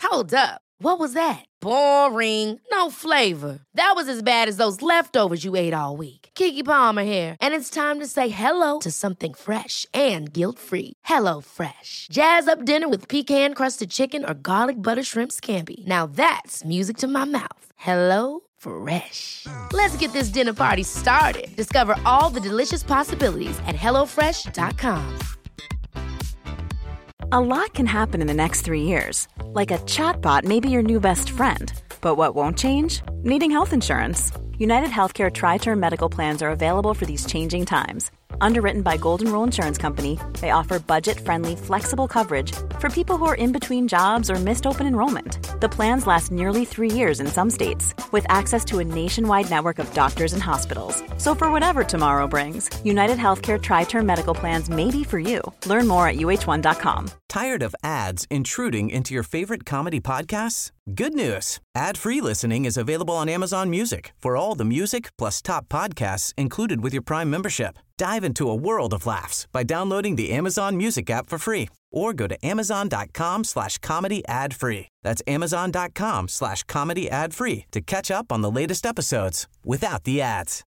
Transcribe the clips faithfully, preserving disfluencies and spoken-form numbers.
Hold up. What was that? Boring. No flavor. That was as bad as those leftovers you ate all week. Keke Palmer here, and it's time to say hello to something fresh and guilt-free. Hello Fresh. Jazz up dinner with pecan-crusted chicken or garlic butter shrimp scampi. Now that's music to my mouth. Hello Fresh. Let's get this dinner party started. Discover all the delicious possibilities at hello fresh dot com. A lot can happen in the next three years. Like a chatbot may be your new best friend. But what won't change? Needing health insurance. United Healthcare Tri-Term Medical Plans are available for these changing times. Underwritten by Golden Rule Insurance Company, they offer budget-friendly, flexible coverage for people who are in between jobs or missed open enrollment. The plans last nearly three years in some states, with access to a nationwide network of doctors and hospitals. So for whatever tomorrow brings, United Healthcare Tri-Term Medical Plans may be for you. Learn more at U H one dot com. Tired of ads intruding into your favorite comedy podcasts? Good news. Ad-free listening is available on Amazon Music for all the music plus top podcasts included with your Prime membership. Dive into a world of laughs by downloading the Amazon Music app for free or go to amazon.com slash comedy ad free. That's amazon.com slash comedy ad free to catch up on the latest episodes without the ads.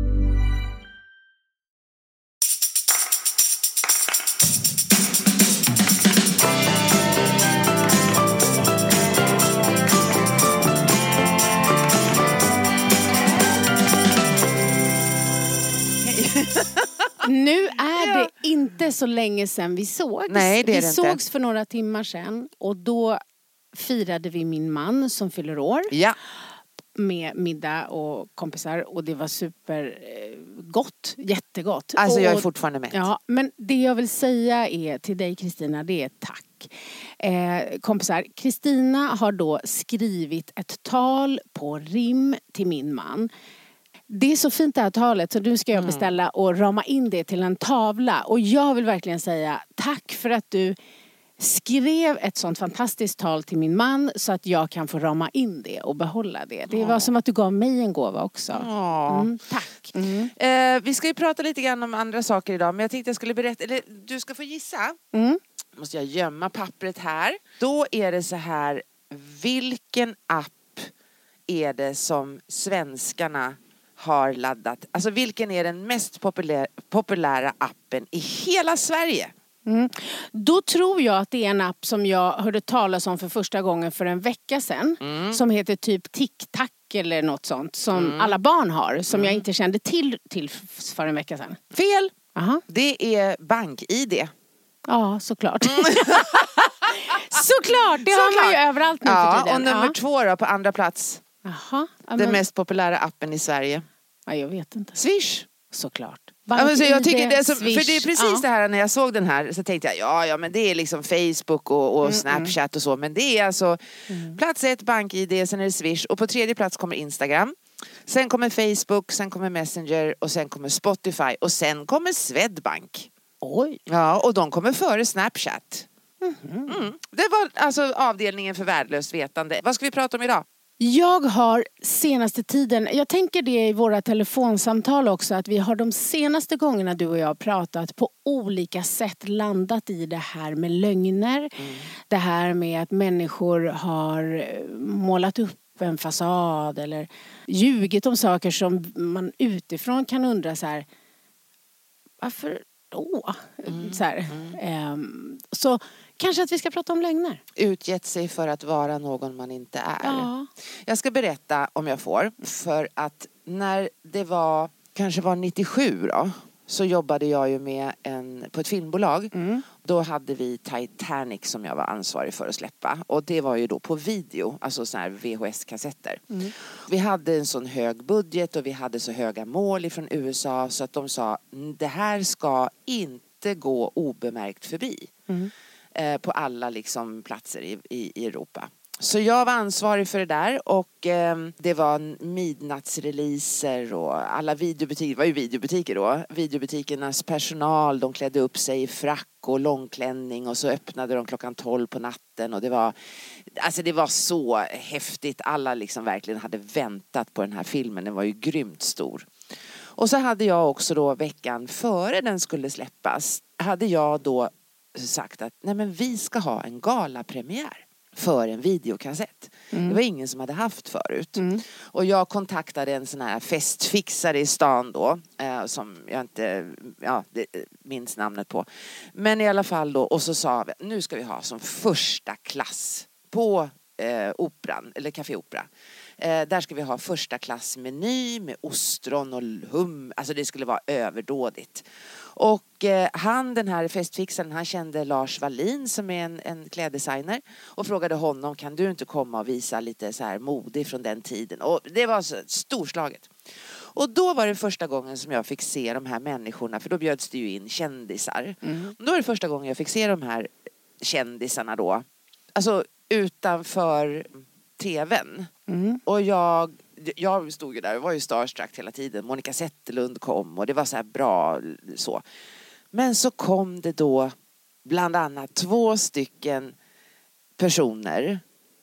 Nu är det inte så länge sedan vi sågs. Nej, det är vi det sågs inte. för några timmar sedan. Och då firade vi min man som fyller år. Ja. Med middag och kompisar. Och det var supergott. Jättegott. Alltså och, jag är fortfarande med. Ja, men det jag vill säga är till dig Kristina, det är tack. Eh, kompisar, Kristina har då skrivit ett tal på rim till min man. Det är så fint det här talet, så nu ska jag beställa och rama in det till en tavla. Och jag vill verkligen säga tack för att du skrev ett sånt fantastiskt tal till min man så att jag kan få rama in det och behålla det. Det var som att du gav mig en gåva också. Mm, tack. Mm. Eh, vi ska ju prata lite grann om andra saker idag, men jag tänkte jag skulle berätta, eller du ska få gissa. Mm. Måste jag gömma pappret här. Då är det så här, vilken app är det som svenskarna har laddat? Alltså vilken är den mest populär, populära appen i hela Sverige? Mm. Då tror jag att det är en app som jag hörde talas om för första gången för en vecka sedan. Mm. Som heter typ TikTok eller något sånt. Som mm. alla barn har. Som mm. jag inte kände till, till för en vecka sedan. Fel! Aha. Det är BankID. Ja, såklart. Mm. Såklart, det har man ju överallt nu ja, för tiden. Och nummer ja. två då, på andra plats. Aha, ja, den mest populära appen i Sverige. Ja, jag vet inte. Swish. Såklart. Ja, men så jag tycker det är så, Swish. för det är precis ja. det här när jag såg den här så tänkte jag ja ja men det är liksom Facebook och, och mm, Snapchat och så, men det är alltså mm. plats ett BankID, sen är det Swish och på tredje plats kommer Instagram. Sen kommer Facebook, sen kommer Messenger och sen kommer Spotify och sen kommer Swedbank. Oj. Ja, och de kommer före Snapchat. Mm. Mm. Det var alltså avdelningen för värdelöst vetande. Vad ska vi prata om idag? Jag har senaste tiden, jag tänker det i våra telefonsamtal också, att vi har de senaste gångerna du och jag pratat på olika sätt landat i det här med lögner. Mm. Det här med att människor har målat upp en fasad eller ljugit om saker som man utifrån kan undra så här, varför då? Mm. Så, här. Mm. Um, så kanske att vi ska prata om lögner. Utgett sig för att vara någon man inte är. Ja. Jag ska berätta om jag får. För att när det var, kanske var nittiosju då. Så jobbade jag ju med en, på ett filmbolag. Mm. Då hade vi Titanic som jag var ansvarig för att släppa. Och det var ju då på video. Alltså såna här V H S-kassetter. Mm. Vi hade en sån hög budget och vi hade så höga mål ifrån U S A. Så att de sa, det här ska inte gå obemärkt förbi. Mm. På alla liksom platser i, i, i Europa. Så jag var ansvarig för det där och eh, det var midnattsreleaser och alla videobutiker, det var ju videobutiker då. Videobutikernas personal, de klädde upp sig i frack och långklänning och så öppnade de klockan tolv på natten och det var, alltså det var så häftigt. Alla liksom verkligen hade väntat på den här filmen, den var ju grymt stor. Och så hade jag också då veckan före den skulle släppas, hade jag då sagt att nej men vi ska ha en galapremiär. för en videokassett. Mm. Det var ingen som hade haft förut. Mm. Och jag kontaktade en sån här festfixare i stan då. Eh, som jag inte ja, det, minns namnet på. Men i alla fall då. Och så sa vi, nu ska vi ha som första klass på eh, operan. Eller Café Opera. Eh, där ska vi ha första klass meny med ostron och hum. Alltså det skulle vara överdådigt. Och eh, han, den här festfixaren, han kände Lars Wallin som är en, en kläddesigner. Och frågade honom, kan du inte komma och visa lite så här mode från den tiden? Och det var så storslaget. Och då var det första gången som jag fick se de här människorna. För då bjöds det ju in kändisar. Mm. Då var det första gången jag fick se de här kändisarna då. Alltså utanför tvn. Mm. Och jag, jag stod ju där och var ju starstruck hela tiden. Monica Zetterlund kom och det var så här bra så. Men så kom det då bland annat två stycken personer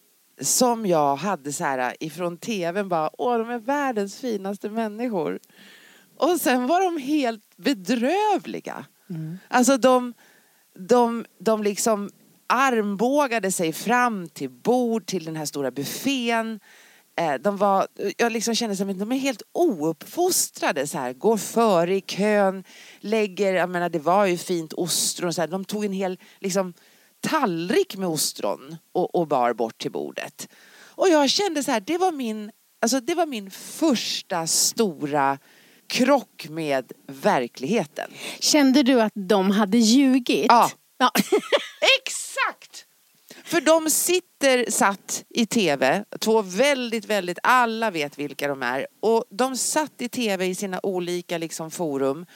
som jag hade så här ifrån tvn bara, åh de är världens finaste människor. Och sen var de helt bedrövliga. Mm. Alltså de, de, de liksom armbågade sig fram till bord, till den här stora buffén. De var, jag liksom kände som att de är helt ouppfostrade så här, går före i kön, lägger, jag menar det var ju fint ostron så här, de tog en hel liksom tallrik med ostron och, och bar bort till bordet. Och jag kände så här, det var min, alltså det var min första stora krock med verkligheten. Kände du att de hade ljugit? Ja. Ja. Exakt! För de sitter satt i tv, två väldigt, väldigt, alla vet vilka de är. Och de satt i tv i sina olika liksom forum.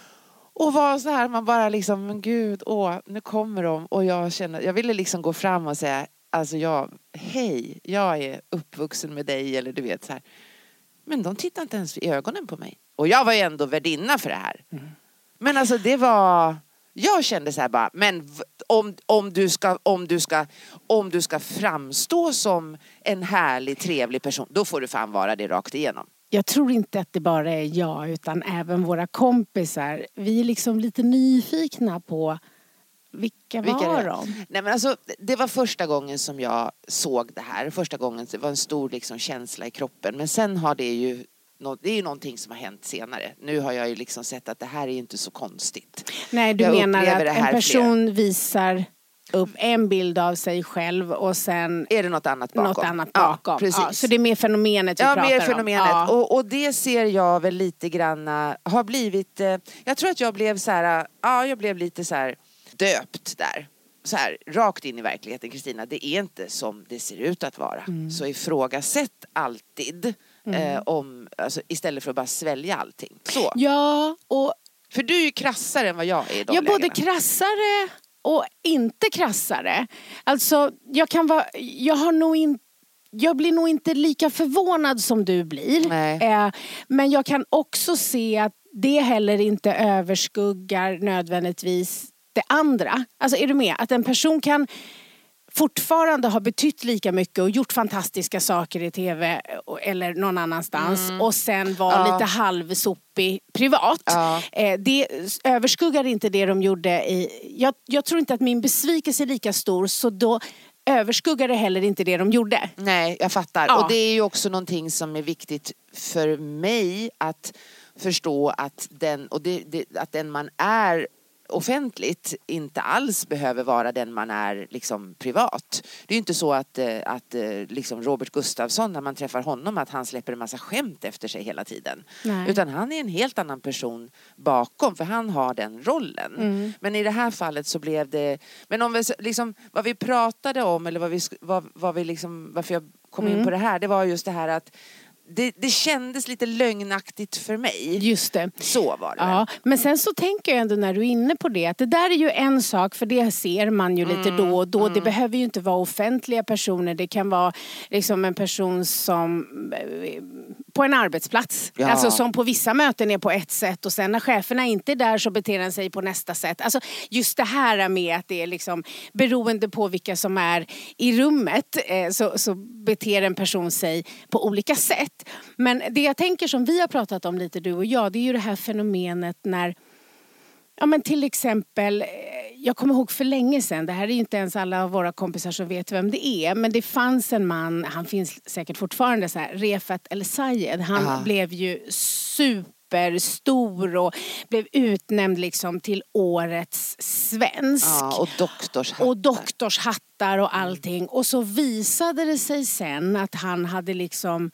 Och var så här, man bara liksom, men gud, åh, nu kommer de. Och jag känner, jag ville liksom gå fram och säga, alltså jag, hej, jag är uppvuxen med dig, eller du vet så här. Men de tittar inte ens i ögonen på mig. Och jag var ju ändå värdinna för det här. Mm. Men alltså det var... Jag kände så här bara, men om, om, du ska, om, du ska, om du ska framstå som en härlig, trevlig person, då får du fan vara det rakt igenom. Jag tror inte att det bara är jag, utan även våra kompisar. Vi är liksom lite nyfikna på vilka, vilka var de? Nej, men alltså, det var första gången som jag såg det här. Första gången, det var en stor liksom, känsla i kroppen. Men sen har det ju... Det är ju någonting som har hänt senare. Nu har jag ju liksom sett att det här är inte så konstigt. Nej, du jag menar att en person fler. visar upp en bild av sig själv och sen... Är det något annat bakom? Något annat bakom. Ja, precis. Ja, så det är mer fenomenet vi ja, pratar mer om. Fenomenet. Ja, och, och det ser jag väl lite grann har blivit... Eh, jag tror att jag blev så här... Ja, jag blev lite så här döpt där. Så här, rakt in i verkligheten, Kristina. Det är inte som det ser ut att vara. Mm. Så ifrågasätt alltid... Mm. Eh, om, alltså, istället för att bara svälja allting. Så. Ja, och... För du är ju krassare än vad jag är i de Ja, lägena. Både krassare och inte krassare. Alltså, jag kan vara... Jag har nog inte... Jag blir nog inte lika förvånad som du blir. Eh, men jag kan också se att det heller inte överskuggar nödvändigtvis det andra. Alltså, är du med? Att en person kan... fortfarande har betytt lika mycket och gjort fantastiska saker i tv eller någon annanstans mm. och sen var ja. lite halvsopig privat. Ja. Eh, det överskuggar inte det de gjorde i... Jag, jag tror inte att min besvikelse är lika stor, så då överskuggar det heller inte det de gjorde. Nej, jag fattar. Ja. Och det är ju också någonting som är viktigt för mig att förstå att den, och det, det, att den man är offentligt inte alls behöver vara den man är liksom privat. Det är ju inte så att, att liksom Robert Gustafsson, när man träffar honom, att han släpper en massa skämt efter sig hela tiden. Nej. Utan han är en helt annan person bakom, för han har den rollen. Mm. Men i det här fallet så blev det... Men om vi liksom, vad vi pratade om, eller vad vi, vad, vad vi liksom, varför jag kom mm. in på det här, det var just det här att Det, det kändes lite lögnaktigt för mig. Just det. Så var det. Ja, men sen så tänker jag ändå när du är inne på det, att det där är ju en sak, för det ser man ju lite mm, då och då. Mm. Det behöver ju inte vara offentliga personer. Det kan vara liksom en person som på en arbetsplats. Ja. Alltså som på vissa möten är på ett sätt, och sen när cheferna inte är där så beter den sig på nästa sätt. Alltså just det här med att det är liksom beroende på vilka som är i rummet, eh, så, så beter en person sig på olika sätt. Men det jag tänker, som vi har pratat om lite du och jag, det är ju det här fenomenet när, ja men till exempel, jag kommer ihåg för länge sedan, det här är ju inte ens alla av våra kompisar som vet vem det är, men det fanns en man, han finns säkert fortfarande så här, Refat El Sayed, han Aha. blev ju superstor och blev utnämnd liksom till årets svensk. Ja, och doktorshattar. Och doktorshattar och allting. Och så visade det sig sen att han hade liksom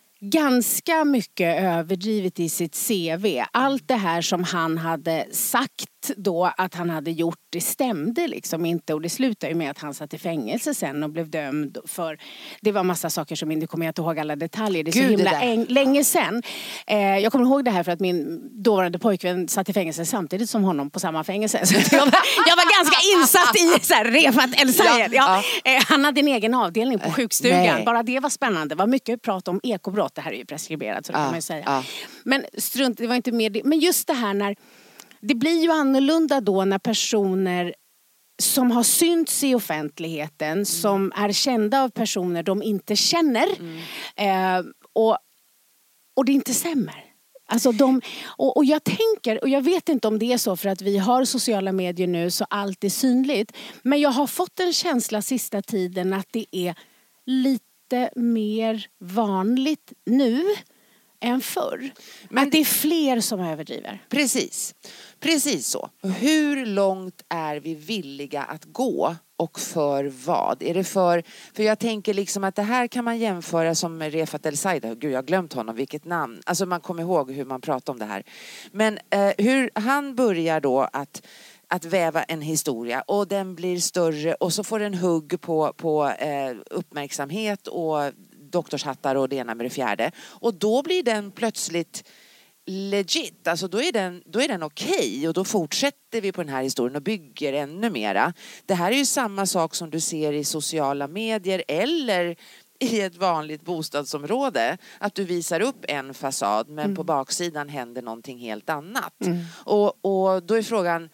ganska mycket överdrivet i sitt C V. Allt det här som han hade sagt då att han hade gjort, det stämde liksom inte. Och det slutade ju med att han satt i fängelse sen och blev dömd för... Det var massa saker som inte kommer jag inte ihåg alla detaljer. Det är så Gud, himla det äng, länge sen. Eh, jag kommer ihåg det här för att min dåvarande pojkvän satt i fängelse samtidigt som honom på samma fängelse. Så jag, var, jag var ganska insatt i så här, Refat El Sayed. Ja, ja. Eh, han hade en egen avdelning på sjukstugan. Nej. Bara det var spännande. Det var mycket prat om ekobrott. Det här är ju preskriberat, så det ja, kan man ju säga. Ja. Men strunt, det var inte mer det. Men just det här när... Det blir ju annorlunda då när personer som har synts i offentligheten, mm. som är kända av personer de inte känner, mm. eh, och, och det inte stämmer. Alltså de, och, och jag tänker, och jag vet inte om det är så för att vi har sociala medier nu så allt är synligt, men jag har fått en känsla sista tiden att det är lite mer vanligt nu än förr. Men att det är fler som överdriver. Precis. Precis så. Hur långt är vi villiga att gå och för vad? Är det för... För jag tänker liksom att det här kan man jämföra som med Refat El Sayed. Gud, jag har glömt honom. Vilket namn. Alltså man kommer ihåg hur man pratar om det här. Men eh, hur han börjar då att... att väva en historia och den blir större och så får den hugg på, på eh, uppmärksamhet och doktorshattar och det ena med det fjärde. Och då blir den plötsligt legit. Alltså då är den, då är den okej och då fortsätter vi på den här historien och bygger ännu mera. Det här är ju samma sak som du ser i sociala medier eller i ett vanligt bostadsområde. Att du visar upp en fasad men mm. på baksidan händer någonting helt annat. Mm. Och, och då är frågan,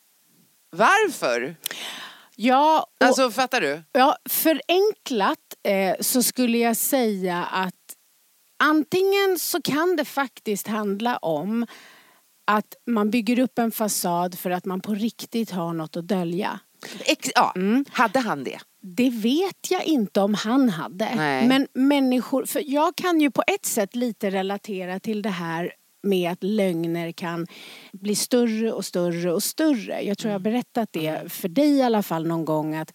varför? Ja, och, alltså fattar du? Ja, förenklat eh, så skulle jag säga att antingen så kan det faktiskt handla om att man bygger upp en fasad för att man på riktigt har något att dölja. Ex- ja, mm. Hade han det? Det vet jag inte om han hade. Nej. Men människor, för jag kan ju på ett sätt lite relatera till det här med att lögner kan bli större och större och större. Jag tror jag har berättat det för dig i alla fall någon gång, att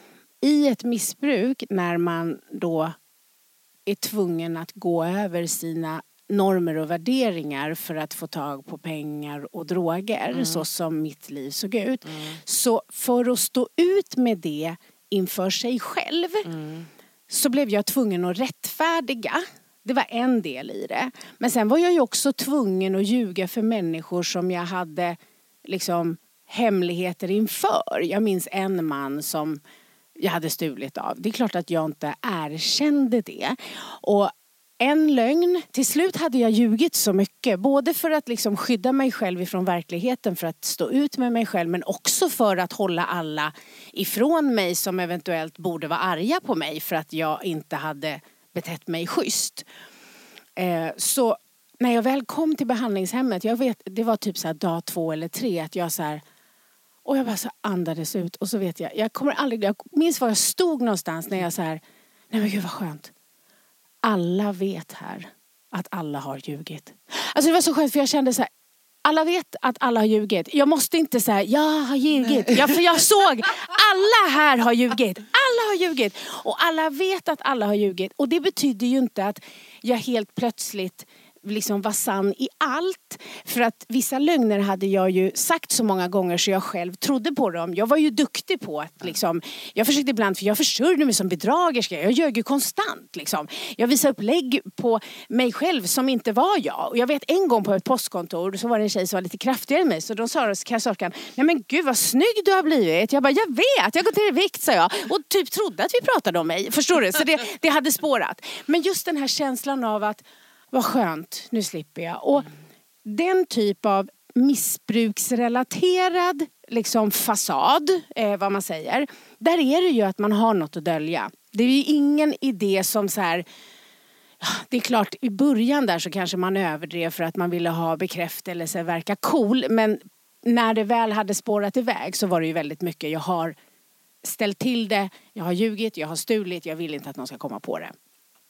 i ett missbruk när man då är tvungen att gå över sina normer och värderingar för att få tag på pengar och droger, mm. så som mitt liv såg ut. Mm. Så för att stå ut med det inför sig själv mm. så blev jag tvungen att rättfärdiga. Det var en del i det. Men sen var jag ju också tvungen att ljuga för människor som jag hade liksom hemligheter inför. Jag minns en man som jag hade stulit av. Det är klart att jag inte erkände det. Och en lögn. Till slut hade jag ljugit så mycket. Både för att liksom skydda mig själv ifrån verkligheten. För att stå ut med mig själv. Men också för att hålla alla ifrån mig som eventuellt borde vara arga på mig. För att jag inte hade betett mig schysst. Eh, så när jag väl kom till behandlingshemmet. Jag vet, det var typ så här dag två eller tre. Att jag så här... Och jag bara så andades ut. Och så vet jag. Jag kommer aldrig... Jag minns var jag stod någonstans när jag så här... Nej men gud vad skönt. Alla vet här att alla har ljugit. Alltså det var så skönt för jag kände så här. Alla vet att alla har ljugit. Jag måste inte säga jag har ljugit. Jag, för jag såg alla här har ljugit. Alla har ljugit. Och alla vet att alla har ljugit. Och det betyder ju inte att jag helt plötsligt liksom var sann i allt. För att vissa lögner hade jag ju sagt så många gånger så jag själv trodde på dem. Jag var ju duktig på att liksom, jag försökte ibland, för jag försörjde mig som bedragerska. Jag ljög ju konstant liksom. Jag visade upp lägg på mig själv som inte var jag. Och jag vet en gång på ett postkontor så var det en tjej som var lite kraftigare än mig. Så de sa kassörskan, nej men gud vad snygg du har blivit. Jag bara, jag vet, jag har gått ner i vikt, sa jag. Och typ trodde att vi pratade om mig. Förstår du? Så det, det hade spårat. Men just den här känslan av att vad skönt, nu slipper jag. Och den typ av missbruksrelaterad liksom fasad, eh, vad man säger. Där är det ju att man har något att dölja. Det är ju ingen idé som så här... Det är klart, i början där så kanske man överdrev för att man ville ha bekräftelse, verka cool. Men när det väl hade spårat iväg så var det ju väldigt mycket. Jag har ställt till det, jag har ljugit, jag har stulit, jag vill inte att någon ska komma på det.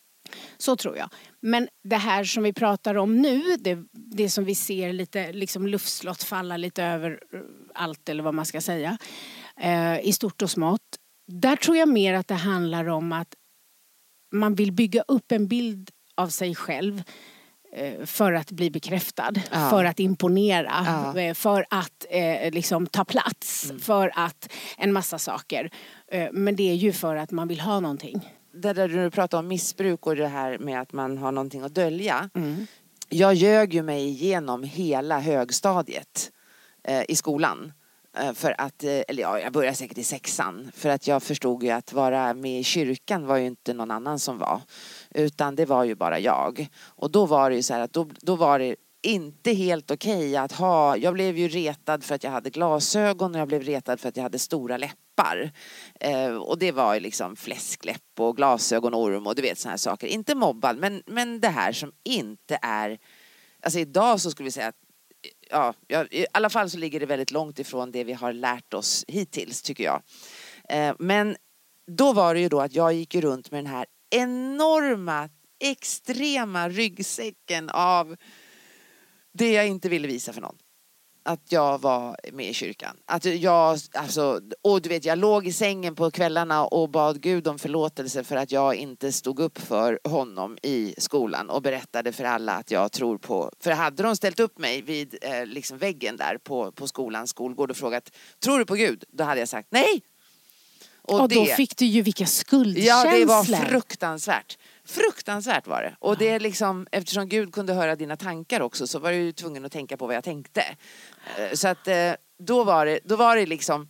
Så tror jag. Men det här som vi pratar om nu, det, det som vi ser lite liksom luftslott falla lite över allt eller vad man ska säga, eh, i stort och smått. Där tror jag mer att det handlar om att man vill bygga upp en bild av sig själv eh, för att bli bekräftad, ja. För att imponera, ja. För att eh, liksom ta plats, mm. för att en massa saker. Eh, men det är ju för att man vill ha någonting. Det där du pratar om missbruk och det här med att man har någonting att dölja. Mm. Jag ljög ju mig igenom hela högstadiet eh, i skolan. Eh, för att, eh, eller ja, jag började säkert i sexan. För att jag förstod ju att vara med i kyrkan var ju inte någon annan som var. Utan det var ju bara jag. Och då var det ju så här att då, då var det inte helt okej okay att ha... Jag blev ju retad för att jag hade glasögon och jag blev retad för att jag hade stora läppar. Eh, och det var ju liksom fläskläpp och glasögonorm och du vet såna här saker. Inte mobbad, men, men det här som inte är... Alltså idag så skulle vi säga att ja, i alla fall så ligger det väldigt långt ifrån det vi har lärt oss hittills, tycker jag. Eh, men då var det ju då att jag gick runt med den här enorma, extrema ryggsäcken av det jag inte ville visa för någon. Att jag var med i kyrkan. Att jag, alltså, och du vet, jag låg i sängen på kvällarna och bad Gud om förlåtelse för att jag inte stod upp för honom i skolan och berättade för alla att jag tror på... För hade de ställt upp mig vid eh, liksom väggen där på, på skolans skolgård och frågat, tror du på Gud? Då hade jag sagt nej. Och, och då det, fick du ju vilka skuldkänslor. Ja, det var fruktansvärt. Fruktansvärt var det. Och ja. Det är liksom, eftersom Gud kunde höra dina tankar också så var du ju tvungen att tänka på vad jag tänkte. Så att då var det, då var det liksom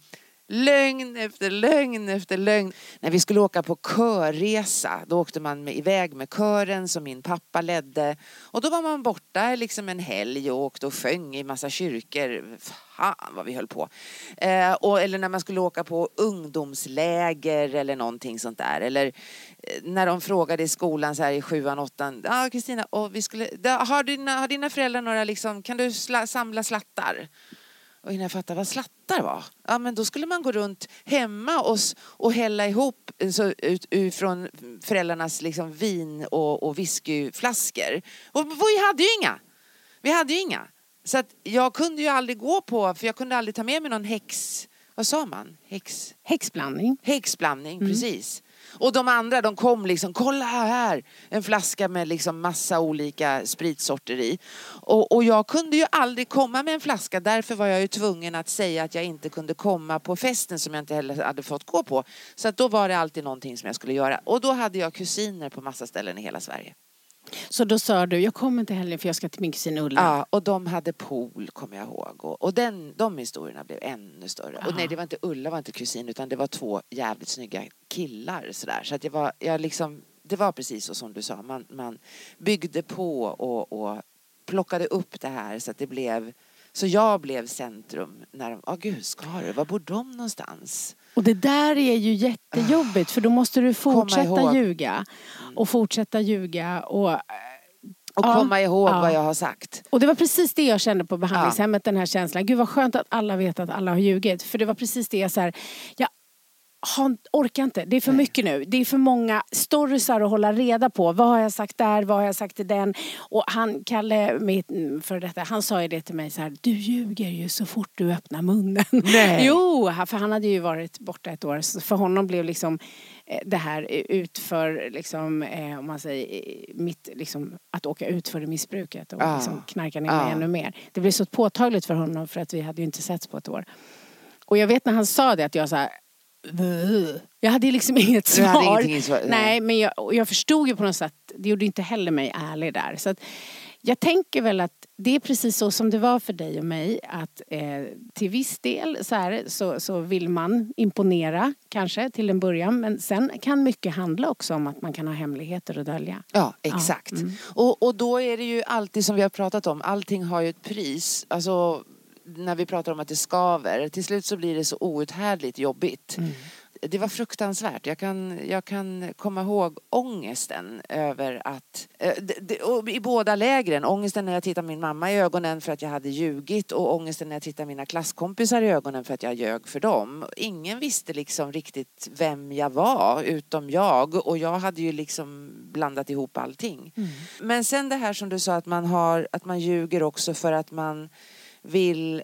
lögn efter lögn efter lögn. När vi skulle åka på körresa, då åkte man med, iväg med kören som min pappa ledde. Och då var man borta liksom en helg och åkte och sjöng i massa kyrkor. Fan vad vi höll på. Eh, och, eller när man skulle åka på ungdomsläger eller någonting sånt där. Eller eh, när de frågade i skolan så här i sjuan, åttan. Ja, ah, Kristina, och vi skulle, da, har, dina, har dina föräldrar några liksom, kan du sla, samla slattar? Och innan jag fattade vad slattar var. Ja, men då skulle man gå runt hemma och, och hälla ihop så, ut, ut från föräldrarnas liksom, vin och, och whiskyflaskor. Och vi hade ju inga. Vi hade ju inga. Så att jag kunde ju aldrig gå på, för jag kunde aldrig ta med mig någon häx... Vad sa man? Häx... Häxblandning. Häxblandning, mm. precis. Och de andra, de kom liksom, kolla här, en flaska med liksom massa olika spritsorter i. Och, och jag kunde ju aldrig komma med en flaska, därför var jag ju tvungen att säga att jag inte kunde komma på festen som jag inte heller hade fått gå på. Så att då var det alltid någonting som jag skulle göra. Och då hade jag kusiner på massa ställen i hela Sverige. Så då sa du, jag kommer inte heller för jag ska till min kusin Ulla. Ja, och de hade pool, kommer jag ihåg. Och, och den, de historierna blev ännu större. Aha. Och nej, det var inte Ulla, var inte kusin, utan det var två jävligt snygga killar. Sådär. Så att jag var, jag liksom, det var precis så som du sa. Man, man byggde på och, och plockade upp det här så att det blev... Så jag blev centrum när de, åh oh, gud, Skarö, var bor de någonstans? Och det där är ju jättejobbigt, för då måste du fortsätta ljuga. Och fortsätta ljuga och... Och ja, komma ihåg ja. vad jag har sagt. Och det var precis det jag kände på behandlingshemmet, ja. den här känslan. Gud vad skönt att alla vet att alla har ljugit. För det var precis det jag så här, jag han orkar inte. Det är för mycket nu. Det är för många storiesar att hålla reda på. Vad har jag sagt där? Vad har jag sagt till den? Och han, Kalle, mitt för detta, han sa ju det till mig så här, du ljuger ju så fort du öppnar munnen. Nej. Jo, för han hade ju varit borta ett år. Så för honom blev liksom det här utför, liksom, om man säger, mitt, liksom, att åka ut för det missbruket och ah. liksom knarka ner mig ah. ännu mer. Det blev så påtagligt för honom för att vi hade ju inte setts på ett år. Och jag vet när han sa det att jag så här, jag hade liksom inget svar. Hade svar. Nej. Nej, men jag, jag förstod ju på något sätt, det gjorde inte heller mig ärlig där. Så att jag tänker väl att det är precis så som det var för dig och mig. Att eh, till viss del så, här, så, så vill man imponera kanske till en början. Men sen kan mycket handla också om att man kan ha hemligheter att dölja. Ja, exakt. Ja. Mm. Och, och då är det ju alltid som vi har pratat om. Allting har ju ett pris. Alltså... När vi pratar om att det skaver, till slut så blir det så outhärdligt jobbigt. Mm. det var fruktansvärt. Jag kan, jag kan komma ihåg ångesten över att, det, det, och i båda lägren, ångesten när jag tittar min mamma i ögonen för att jag hade ljugit och ångesten när jag tittar mina klasskompisar i ögonen för att jag ljög för dem. Ingen visste liksom riktigt vem jag var utom jag, och jag hade ju liksom blandat ihop allting. Mm. Men sen det här som du sa, att man har, att man ljuger också för att man vill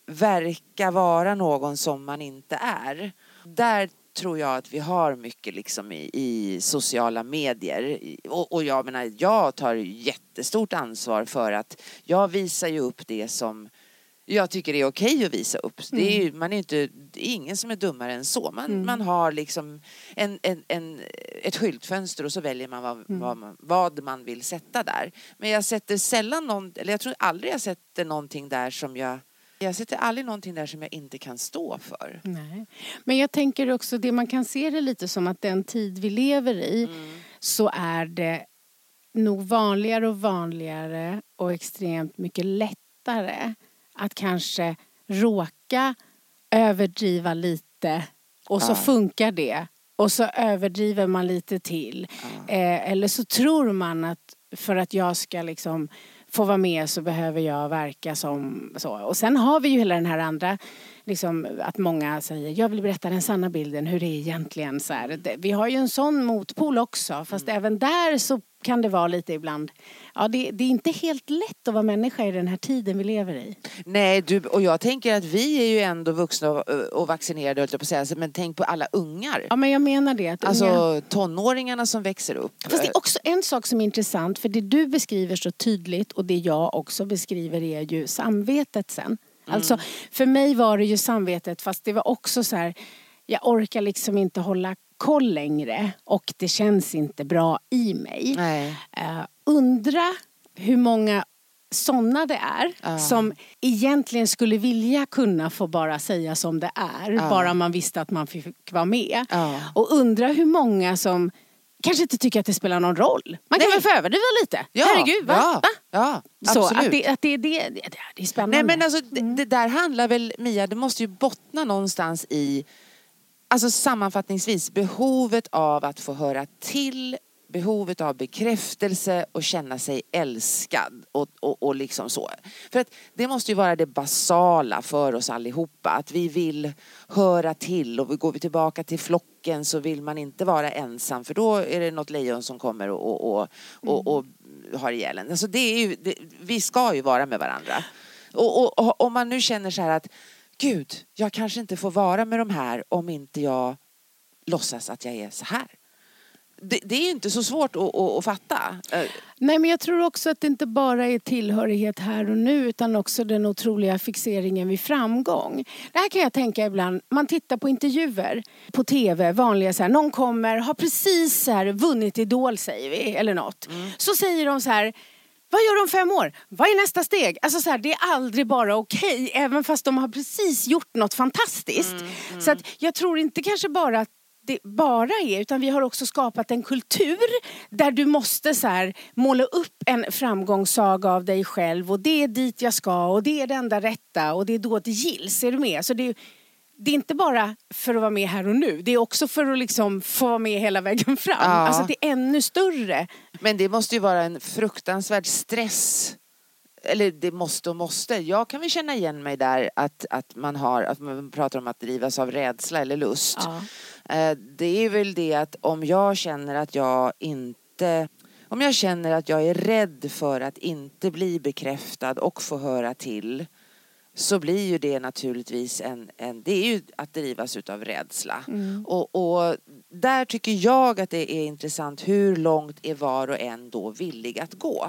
verka vara någon som man inte är. Där tror jag att vi har mycket liksom i, i sociala medier. Och, och jag menar, jag tar jättestort ansvar för att jag visar ju upp det som jag tycker är okej att visa upp. Mm. Det är ju, man är inte, det är ingen som är dummare än så. Man, mm. man har liksom en, en, en, ett skyltfönster och så väljer man vad, mm. vad, man, vad man vill sätta där. Men jag sätter sällan någon, eller jag tror aldrig jag sätter någonting där som jag Jag sätter aldrig någonting där som jag inte kan stå för. Nej. Men jag tänker också, det man kan se det lite som att den tid vi lever i, mm. så är det nog vanligare och vanligare och extremt mycket lättare att kanske råka överdriva lite och så ja. funkar det. Och så överdriver man lite till. Ja. Eh, eller så tror man att för att jag ska liksom få vara med så behöver jag verka som så. Och sen har vi ju hela den här andra, liksom, att många säger jag vill berätta den sanna bilden, hur det är egentligen så här. Vi har ju en sån motpol också, fast mm. även där så kan det vara lite ibland. Ja, det, det är inte helt lätt att vara människa i den här tiden vi lever i. Nej, du, och jag tänker att vi är ju ändå vuxna och, och vaccinerade, höll jag på att säga, men tänk på alla ungar. Ja, men jag menar det. Att alltså unga... tonåringarna som växer upp. Fast det är också en sak som är intressant, för det du beskriver så tydligt och det jag också beskriver är ju samvetet sen. Mm. Alltså, för mig var det ju samvetet, fast det var också så här, jag orkar liksom inte hålla koll längre och det känns inte bra i mig. Nej. Uh, undra hur många sådana det är uh. som egentligen skulle vilja kunna få bara säga som det är, uh. bara man visste att man fick vara med. Uh. Och undra hur många som kanske inte tycker att det spelar någon roll. Man kan Nej. väl få överdriva lite. Ja, herregud, va? Ja, va? ja, så absolut. att det, att det, det, det, det är spännande. Nej, men alltså, mm. det, det där handlar väl, Mia, det måste ju bottna någonstans i, alltså sammanfattningsvis, behovet av att få höra till, behovet av bekräftelse och känna sig älskad och, och, och liksom så. För att det måste ju vara det basala för oss allihopa, att vi vill höra till, och går vi tillbaka till flocken så vill man inte vara ensam, för då är det något lejon som kommer och, och, och, och, och har ihjäl en. Alltså det är ju, det, vi ska ju vara med varandra. Och, och, och om man nu känner så här att Gud, jag kanske inte får vara med de här om inte jag låtsas att jag är så här. Det, det är ju inte så svårt att, att, att fatta. Nej, men jag tror också att det inte bara är tillhörighet här och nu, utan också den otroliga fixeringen vid framgång. Det här kan jag tänka ibland. Man tittar på intervjuer på tv, vanliga så här. Någon kommer, har precis så här vunnit Idol, säger vi, eller något. Mm. Så säger de så här: vad gör de om fem år? Vad är nästa steg? Alltså så här, det är aldrig bara okej, även fast de har precis gjort något fantastiskt. Mm, mm. Så att jag tror inte kanske bara att det bara är, utan vi har också skapat en kultur där du måste så här måla upp en framgångssaga av dig själv, och det är dit jag ska och det är det enda rätta och det är då det gills, är du med? Så det är, det är inte bara för att vara med här och nu, det är också för att liksom få vara med hela vägen fram. Ja. Alltså det är ännu större. Men det måste ju vara en fruktansvärd stress. Eller det måste och måste. Jag kan väl känna igen mig där att, att man har, att man pratar om att drivas av rädsla eller lust. Ja. Det är väl det att om jag känner att jag inte, om jag känner att jag är rädd för att inte bli bekräftad och få höra till, så blir ju det naturligtvis en, en det är ju att drivas utav rädsla. Mm. Och, och där tycker jag att det är intressant, hur långt är var och en då villig att gå.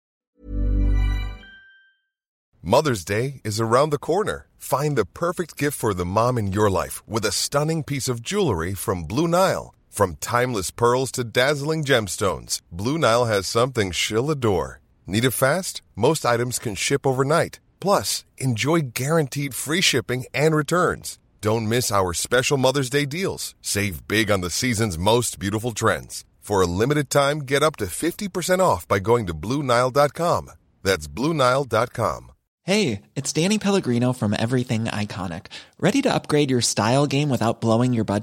Mother's Day is around the corner. Find the perfect gift for the mom in your life with a stunning piece of jewelry from Blue Nile. From timeless pearls to dazzling gemstones, Blue Nile has something she'll adore. Need it fast? Most items can ship overnight. Plus, enjoy guaranteed free shipping and returns. Don't miss our special Mother's Day deals. Save big on the season's most beautiful trends. For a limited time, get up to fifty percent off by going to Blue Nile dot com. That's Blue Nile dot com. Hey, it's Danny Pellegrino from Everything Iconic. Ready to upgrade your style game without blowing your budget?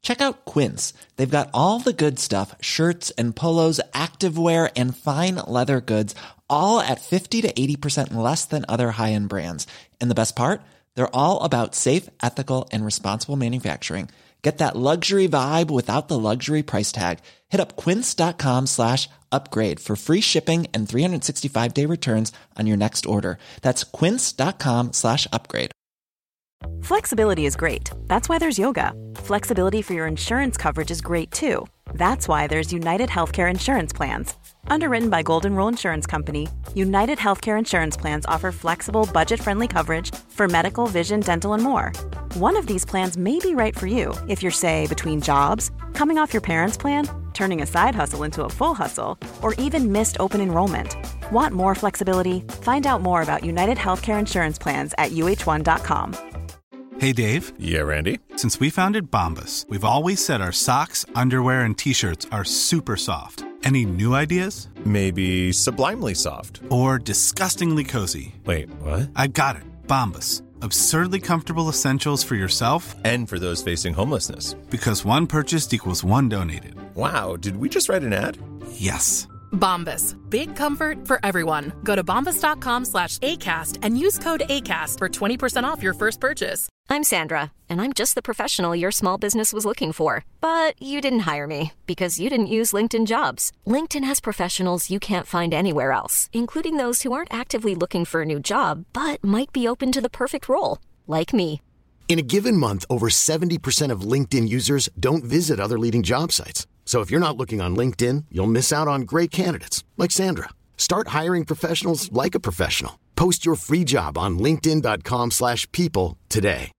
Check out Quince. They've got all the good stuff, shirts and polos, activewear and fine leather goods, all at fifty to eighty percent less than other high-end brands. And the best part? They're all about safe, ethical, and responsible manufacturing. Get that luxury vibe without the luxury price tag. Hit up quince.com slash upgrade for free shipping and three sixty-five day returns on your next order. That's quince.com slash upgrade. Flexibility is great. That's why there's yoga. Flexibility for your insurance coverage is great too. That's why there's United Healthcare Insurance Plans. Underwritten by Golden Rule Insurance Company, United Healthcare Insurance Plans offer flexible, budget-friendly coverage for medical, vision, dental, and more. One of these plans may be right for you if you're, say, between jobs, coming off your parents' plan, turning a side hustle into a full hustle, or even missed open enrollment. Want more flexibility? Find out more about United Healthcare Insurance Plans at U H one dot com. Hey, Dave. Yeah, Randy. Since we founded Bombas, we've always said our socks, underwear, and T-shirts are super soft. Any new ideas? Maybe sublimely soft. Or disgustingly cozy. Wait, what? I got it. Bombas. Absurdly comfortable essentials for yourself and for those facing homelessness. Because one purchased equals one donated. Wow, did we just write an ad? Yes. Bombas. Big comfort for everyone. Go to bombas.com slash ACAST and use code ACAST for twenty percent off your first purchase. I'm Sandra, and I'm just the professional your small business was looking for. But you didn't hire me because you didn't use LinkedIn Jobs. LinkedIn has professionals you can't find anywhere else, including those who aren't actively looking for a new job, but might be open to the perfect role, like me. In a given month, over seventy percent of LinkedIn users don't visit other leading job sites. So if you're not looking on LinkedIn, you'll miss out on great candidates like Sandra. Start hiring professionals like a professional. Post your free job on linkedin.com slash people today.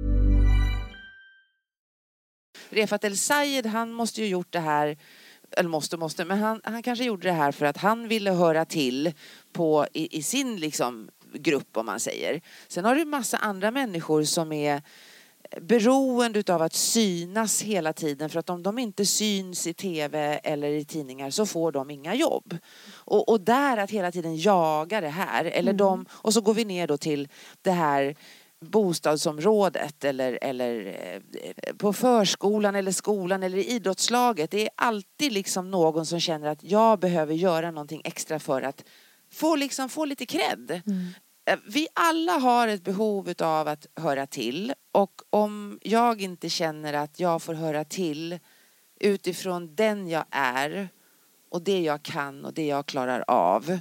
Refat El Sayed, han måste ju gjort det här, eller måste måste, men han, han kanske gjorde det här för att han ville höra till på i, i sin liksom grupp, om man säger. Sen har du massa andra människor som är beroende av att synas hela tiden, för att om de inte syns i tv eller i tidningar så får de inga jobb. Och, och där att hela tiden jaga det här, eller mm. de, och så går vi ner då till det här bostadsområdet eller, eller på förskolan eller skolan eller i idrottslaget. Det är alltid liksom någon som känner att jag behöver göra någonting extra för att få, liksom, få lite cred. Mm. Vi alla har ett behov av att höra till, och om jag inte känner att jag får höra till utifrån den jag är och det jag kan och det jag klarar av,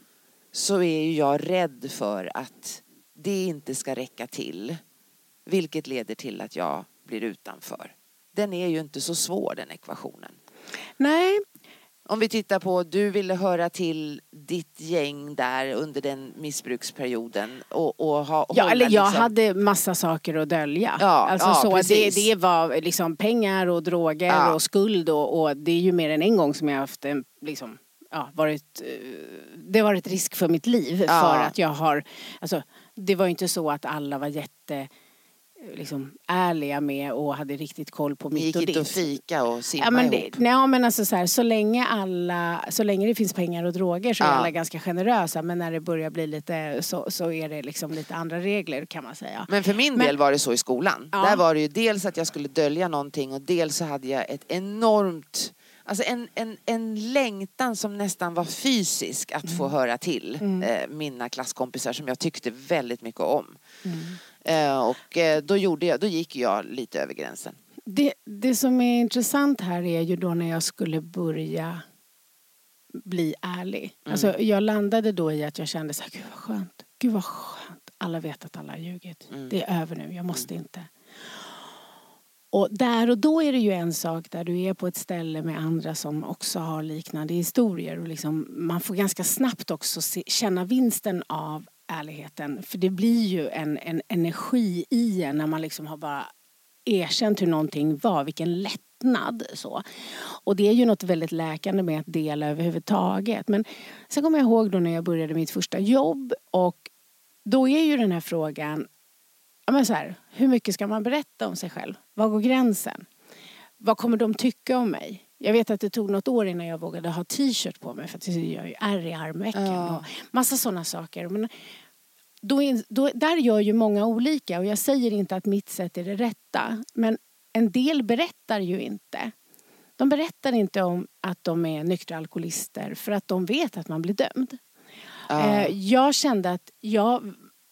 så är ju jag rädd för att det inte ska räcka till, vilket leder till att jag blir utanför. Den är ju inte så svår, den ekvationen. Nej. Om vi tittar på, du ville höra till ditt gäng där under den missbruksperioden och, och ha, ja, eller jag liksom... hade massa saker att dölja. Ja, alltså ja, så det, det det var liksom pengar och droger ja. och skuld och, och det är ju mer än en gång som jag haft en, liksom, ja, varit, det har varit risk för mitt liv ja. för att jag har, alltså det var ju inte så att alla var jätte liksom ärliga med och hade riktigt koll på mitt och ditt. Gick och fika och simma ja, men det, ihop. Nej, men alltså så här, så länge alla, så länge det finns pengar och droger så är ja. alla ganska generösa, men när det börjar bli lite så, så är det liksom lite andra regler, kan man säga. Men för min men, del var det så i skolan. Ja. Där var det ju dels att jag skulle dölja någonting, och dels så hade jag ett enormt, alltså en, en, en längtan som nästan var fysisk att mm. få höra till mm. eh, mina klasskompisar som jag tyckte väldigt mycket om. Mm. Eh, och eh, då, gjorde jag, då gick jag lite över gränsen. Det, det som är intressant här är ju då när jag skulle börja bli ärlig. Mm. Alltså jag landade då i att jag kände så här, gud vad skönt, gud vad skönt. Alla vet att alla har ljugit. Mm. Det är över nu, jag måste mm. inte. Och där och då är det ju en sak där du är på ett ställe med andra som också har liknande historier. Och liksom, man får ganska snabbt också se, känna vinsten av ärligheten. För det blir ju en, en energi i en när man liksom har bara erkänt hur någonting var. Vilken lättnad. Så. Och det är ju något väldigt läkande med att dela överhuvudtaget. Men sen kommer jag ihåg då när jag började mitt första jobb. Och då är ju den här frågan, ja men så här, hur mycket ska man berätta om sig själv? Var går gränsen? Vad kommer de tycka om mig? Jag vet att det tog något år innan jag vågade ha t-shirt på mig. För att jag gör ju ärr i armvecken. Ja. Och massa sådana saker. Men då, då, där gör ju många olika. Och jag säger inte att mitt sätt är det rätta. Men en del berättar ju inte. De berättar inte om att de är nyktra alkoholister för att de vet att man blir dömd. Uh. Jag kände att jag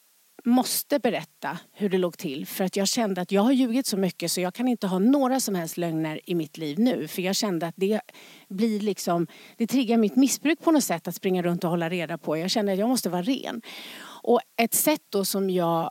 måste berätta hur det låg till. För att jag kände att jag har ljugit så mycket så jag kan inte ha några som helst lögner i mitt liv nu. För jag kände att det blir liksom, det triggar mitt missbruk på något sätt att springa runt och hålla reda på. Jag kände att jag måste vara ren. Och ett sätt då som jag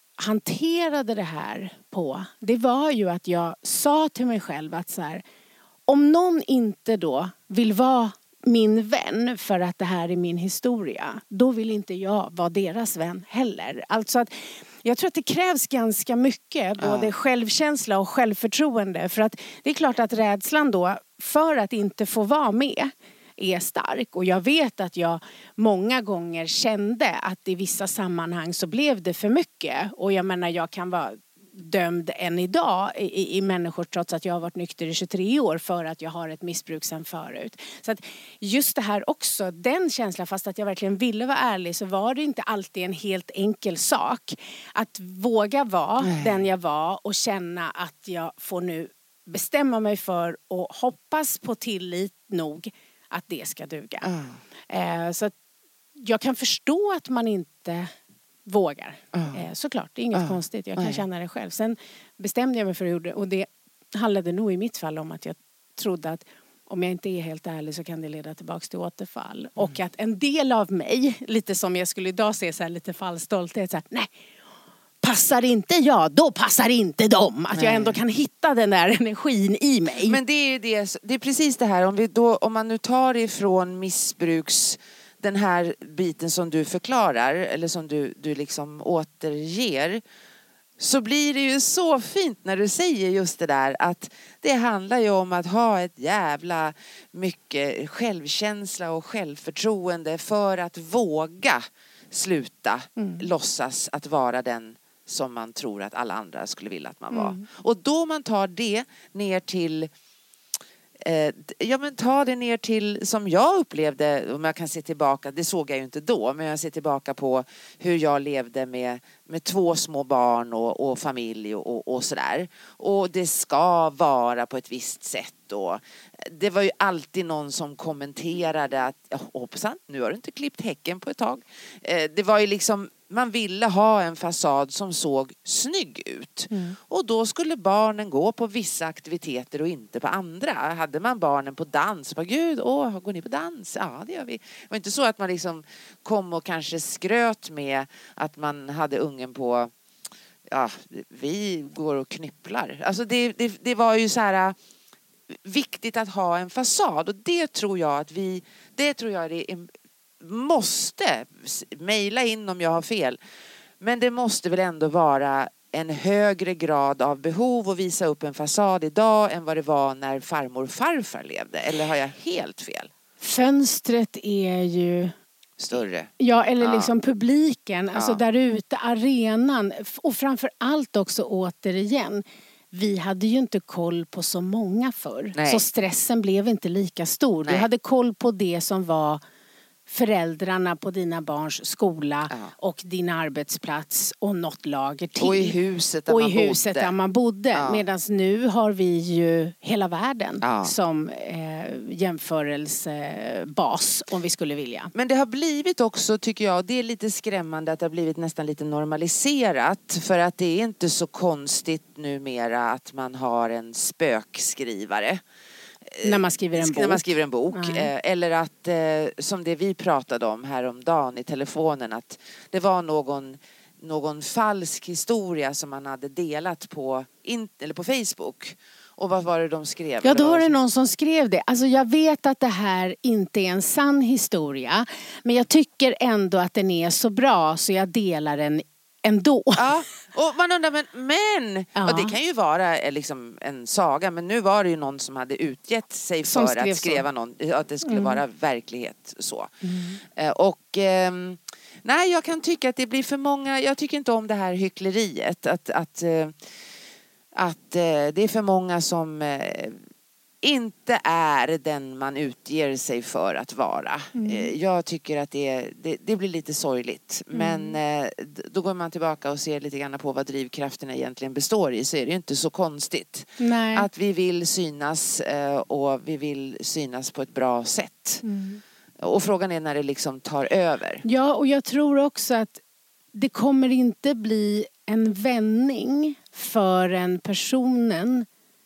hanterade det här på, det var ju att jag sa till mig själv att så här, om någon inte då vill vara min vän för att det här är min historia, då vill inte jag vara deras vän heller. Alltså att jag tror att det krävs ganska mycket, både ja. självkänsla och självförtroende. För att det är klart att rädslan då för att inte få vara med är stark. Och jag vet att jag många gånger kände att i vissa sammanhang så blev det för mycket. Och jag menar, jag kan vara dömd än idag i, i människor trots att jag har varit nykter i tjugotre år för att jag har ett missbruk sedan förut. Så att just det här också, den känslan, fast att jag verkligen ville vara ärlig, så var det inte alltid en helt enkel sak. Att våga vara mm. den jag var och känna att jag får nu bestämma mig för och hoppas på tillit nog att det ska duga. Mm. Eh, så att jag kan förstå att man inte vågar. Mm. Eh, såklart, det är inget mm. konstigt. Jag kan mm. känna det själv. Sen bestämde jag mig för att det. Och det handlade nog i mitt fall om att jag trodde att om jag inte är helt ärlig så kan det leda tillbaka till återfall. Mm. Och att en del av mig, lite som jag skulle idag se så här, lite fallstolthet. Så här, nej, passar inte jag, då passar inte de. Att nej. jag ändå kan hitta den där energin i mig. Men det är, det, det är precis det här. Om, vi då, om man nu tar ifrån missbruks... den här biten som du förklarar eller som du, du liksom återger, så blir det ju så fint när du säger just det där att det handlar ju om att ha ett jävla mycket självkänsla och självförtroende för att våga sluta mm. låtsas att vara den som man tror att alla andra skulle vilja att man var. Mm. Och då man tar det ner till Eh, ja men ta det ner till som jag upplevde, om jag kan se tillbaka, det såg jag ju inte då, men jag ser tillbaka på hur jag levde med, med två små barn och, och familj och, och, och sådär. Och det ska vara på ett visst sätt. Och det var ju alltid någon som kommenterade att hoppsan, nu har du inte klippt häcken på ett tag. Eh, det var ju liksom, man ville ha en fasad som såg snygg ut. Mm. Och då skulle barnen gå på vissa aktiviteter och inte på andra. Hade man barnen på dans, bara gud, åh, går ni på dans? Ja, det gör vi. Det var inte så att man liksom kom och kanske skröt med att man hade ungen på, ja, vi går och knypplar. Alltså det, det, det var ju så här viktigt att ha en fasad. Och det tror jag att vi, det tror jag är en, måste mejla in om jag har fel. Men det måste väl ändå vara en högre grad av behov att visa upp en fasad idag än vad det var när farmor och farfar levde. Eller har jag helt fel? Fönstret är ju större. Ja, eller ja. liksom publiken. Alltså ja. där ute, arenan. Och framför allt också återigen. Vi hade ju inte koll på så många förr. Nej. Så stressen blev inte lika stor. Nej. Du hade koll på det som var föräldrarna på dina barns skola ja. och din arbetsplats och något lager till. Och i huset där och man i huset bodde. Där man bodde. Ja. Medan nu har vi ju hela världen ja. som eh, jämförelsebas om vi skulle vilja. Men det har blivit också, tycker jag, det är lite skrämmande att det har blivit nästan lite normaliserat. För att det är inte så konstigt numera att man har en spökskrivare. När man skriver en bok. När man skriver en bok. Mm. Eller att, som det vi pratade om häromdagen i telefonen, att det var någon, någon falsk historia som man hade delat på, eller på Facebook. Och vad var det de skrev? Ja, då var det någon som skrev det. Alltså jag vet att det här inte är en sann historia. Men jag tycker ändå att den är så bra så jag delar den ändå. Ja, och man undrar, men, men ja. och det kan ju vara liksom en saga, men nu var det ju någon som hade utgett sig för att skriva någon, att det skulle mm. vara verklighet så. Mm. Och eh, nej, jag kan tycka att det blir för många, jag tycker inte om det här hyckleriet, att, att, att, att det är för många som inte är den man utger sig för att vara. Mm. Eh, Jag tycker att det, det, det blir lite sorgligt. Mm. Men eh, d- då går man tillbaka och ser lite grann på vad drivkrafterna egentligen består i. Så är det ju inte så konstigt. Nej. Att vi vill synas eh, och vi vill synas på ett bra sätt. Mm. Och frågan är när det liksom tar över. Ja, och jag tror också att det kommer inte bli en vändning förrän personen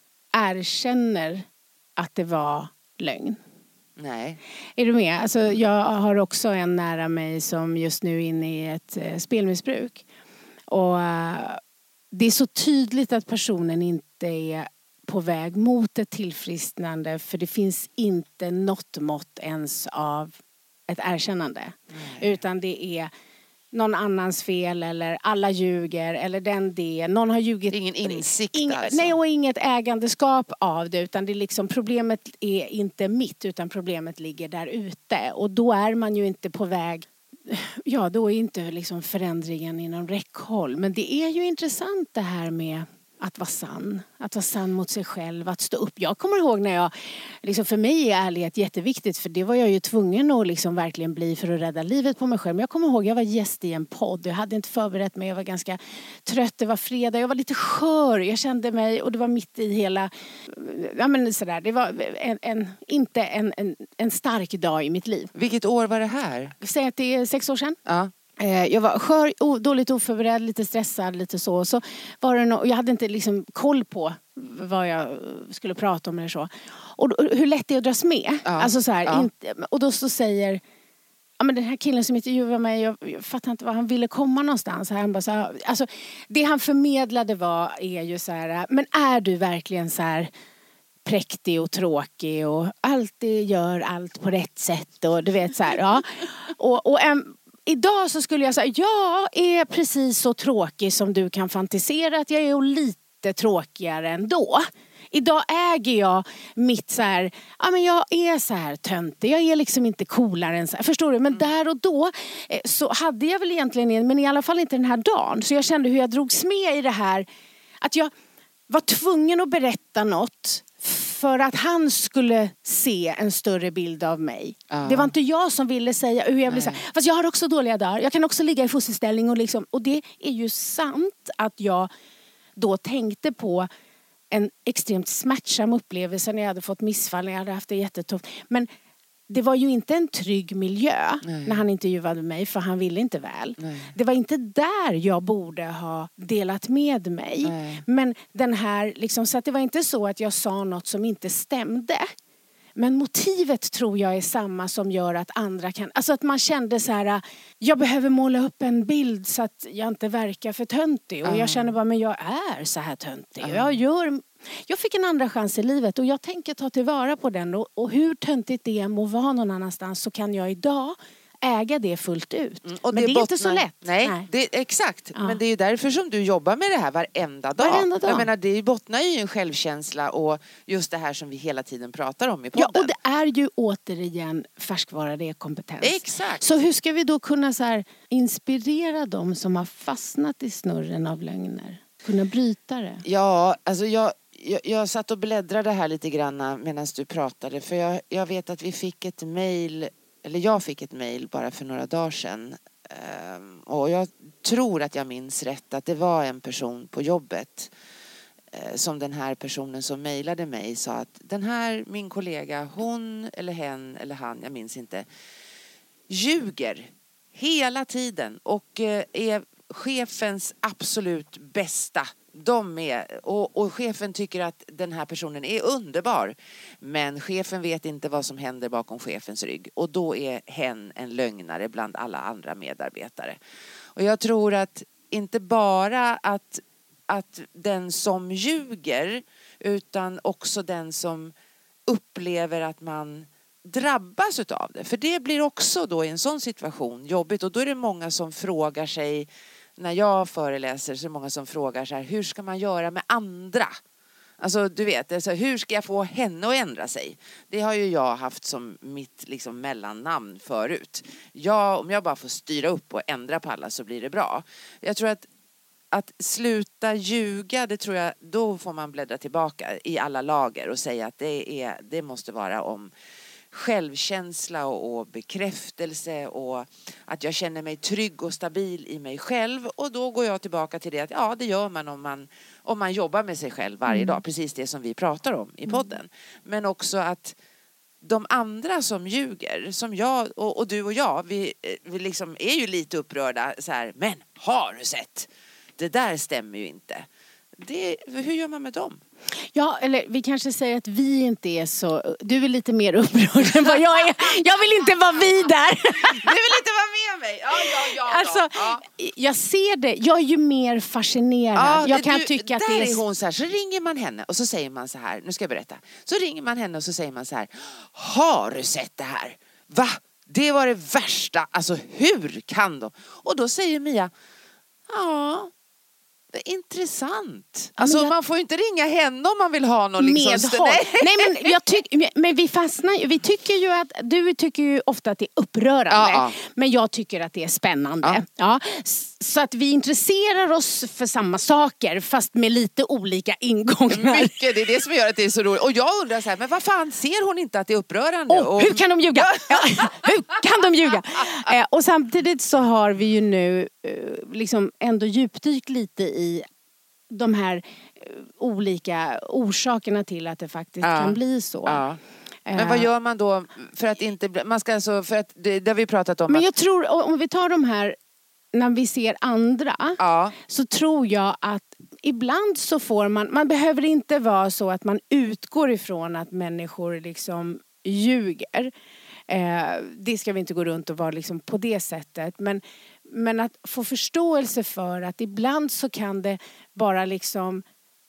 erkänner att det var lögn. Nej. Är du med? Alltså, jag har också en nära mig som just nu är inne i ett eh, spelmissbruk. Och eh, det är så tydligt att personen inte är på väg mot ett tillfrisknande, för det finns inte något mått ens av ett erkännande. Nej. Utan det är någon annans fel, eller alla ljuger, eller den det. Någon har ljugit. Det är ingen insikt Ing, alltså. Nej, och inget ägandeskap av det, utan det är liksom, problemet är inte mitt, utan problemet ligger där ute. Och då är man ju inte på väg, ja då är inte liksom förändringen inom räckhåll. Men det är ju intressant det här med att vara sann. Att vara sann mot sig själv. Att stå upp. Jag kommer ihåg när jag... Liksom för mig är ärlighet jätteviktigt. För det var jag ju tvungen att liksom verkligen bli för att rädda livet på mig själv. Men jag kommer ihåg, jag var gäst i en podd. Jag hade inte förberett mig. Jag var ganska trött. Det var fredag. Jag var lite skör. Jag kände mig... Och det var mitt i hela... Ja men sådär. Det var en, en, inte en, en, en stark dag i mitt liv. Vilket år var det här? Säg att det är sex år sedan. Ja. Jag var skör, o, dåligt oförberedd, lite stressad, lite så. Så var det no- jag hade inte liksom koll på vad jag skulle prata om eller så. Och då, hur lätt det är att dras med. Ja. Alltså så här, Ja. inte, och då så säger... Ja, men den här killen som intervjuade mig, jag, jag fattar inte var han ville komma någonstans. Han bara så här, alltså, det han förmedlade var, är ju så här... Men är du verkligen så här... präktig och tråkig och alltid gör allt på rätt sätt och du vet så här, ja. Och, och en... Idag så skulle jag säga, jag är precis så tråkig som du kan fantisera att jag är, och lite tråkigare ändå. Idag äger jag mitt så här, ja men jag är så här töntig, jag är liksom inte coolare än så här, förstår du? Men där och då eh, så hade jag väl egentligen, men i alla fall inte den här dagen. Så jag kände hur jag drogs med i det här, att jag var tvungen att berätta något för att han skulle se en större bild av mig. Ja. Det var inte jag som ville säga hur jag ville säga. Fast jag har också dåliga dagar. Jag kan också ligga i fosterställning och liksom, och det är ju sant att jag då tänkte på en extremt smärtsam upplevelse när jag hade fått missfall, när jag hade haft det jättetufft. Men det var ju inte en trygg miljö. Nej. När han intervjuade mig, för han ville inte väl. Nej. Det var inte där jag borde ha delat med mig. Nej. Men den här, liksom, så att det var inte så att jag sa något som inte stämde. Men motivet tror jag är samma som gör att andra kan... Alltså att man kände så här, jag behöver måla upp en bild så att jag inte verkar för töntig. Och uh. jag känner bara, men jag är så här töntig. Uh. Jag, gör, jag fick en andra chans i livet och jag tänker ta tillvara på den. Och, och hur töntigt det må vara någon annanstans, så kan jag idag äga det fullt ut. Mm, men det, det är bottnar, inte så lätt. Nej, nej. Det, exakt. Ja. Men det är ju därför som du jobbar med det här varenda dag. Varenda dag. Jag menar, det bottnar ju i en självkänsla och just det här som vi hela tiden pratar om i podden. Ja, och det är ju återigen färskvara, det är kompetens. Exakt. Så hur ska vi då kunna så här inspirera dem som har fastnat i snurren av lögner? Kunna bryta det? Ja, alltså jag... Jag, jag satt och bläddrade här lite grann medan du pratade. För jag, jag vet att vi fick ett mejl, eller jag fick ett mejl bara för några dagar sedan. Um, och jag tror att jag minns rätt att det var en person på jobbet uh, som den här personen som mejlade mig sa att den här, min kollega, hon eller hen eller han, jag minns inte, ljuger hela tiden och uh, är chefens absolut bästa. De är, och, och chefen tycker att den här personen är underbar. Men chefen vet inte vad som händer bakom chefens rygg. Och då är hen en lögnare bland alla andra medarbetare. Och jag tror att inte bara att, att den som ljuger, utan också den som upplever att man drabbas utav det. För det blir också då i en sån situation jobbigt. Och då är det många som frågar sig, när jag föreläser så är det många som frågar så här, hur ska man göra med andra? Alltså du vet, alltså, hur ska jag få henne att ändra sig? Det har ju jag haft som mitt liksom mellannamn förut. Jag, om jag bara får styra upp och ändra på alla så blir det bra. Jag tror att att sluta ljuga, det tror jag, då får man bläddra tillbaka i alla lager och säga att det, är, det måste vara om självkänsla och, och bekräftelse och att jag känner mig trygg och stabil i mig själv. Och då går jag tillbaka till det att ja, det gör man om man, om man jobbar med sig själv varje mm. dag. Precis det som vi pratar om i podden. Mm. Men också att de andra som ljuger, som jag och, och du och jag, vi, vi liksom är ju lite upprörda så här, men har du sett? Det där stämmer ju inte. Det, hur gör man med dem? Ja, eller vi kanske säger att vi inte är så... Du är lite mer upprörd än vad jag är. Jag vill inte vara vi där. Du vill inte vara med mig? Ja, ja, ja. Alltså, ja. jag ser det. Jag är ju mer fascinerad. Ja, jag kan du, tycka att där det är... är hon så här, så ringer man henne och så säger man så här, nu ska jag berätta. Så ringer man henne och så säger man så här, har du sett det här? Va? Det var det värsta. Alltså, hur kan de? Och då säger Mia, ja... Det är intressant. Alltså jag... man får ju inte ringa henne om man vill ha någon liksom... Medhåll. Nej, men jag tycker, men vi fastnar ju, vi tycker ju att, du tycker ju ofta att det är upprörande. Ja, ja. Men jag tycker att det är spännande. Ja. Ja. Så att vi intresserar oss för samma saker fast med lite olika ingångar. Mycket, det är det som gör att det är så roligt. Och jag undrar så här, men vad fan, ser hon inte att det är upprörande? Oh, och... Hur kan de ljuga? Ja, hur kan de ljuga? Eh, och samtidigt så har vi ju nu eh, liksom ändå djupdykt lite i de här eh, olika orsakerna till att det faktiskt ja. kan bli så. Ja. Men vad gör man då för att inte bli, man ska alltså, för att det, det har vi pratat om. Men jag att... tror, om vi tar de här när vi ser andra ja. så tror jag att ibland så får man, man behöver inte vara så att man utgår ifrån att människor liksom ljuger. Eh, det ska vi inte gå runt och vara liksom på det sättet. Men, men att få förståelse för att ibland så kan det bara liksom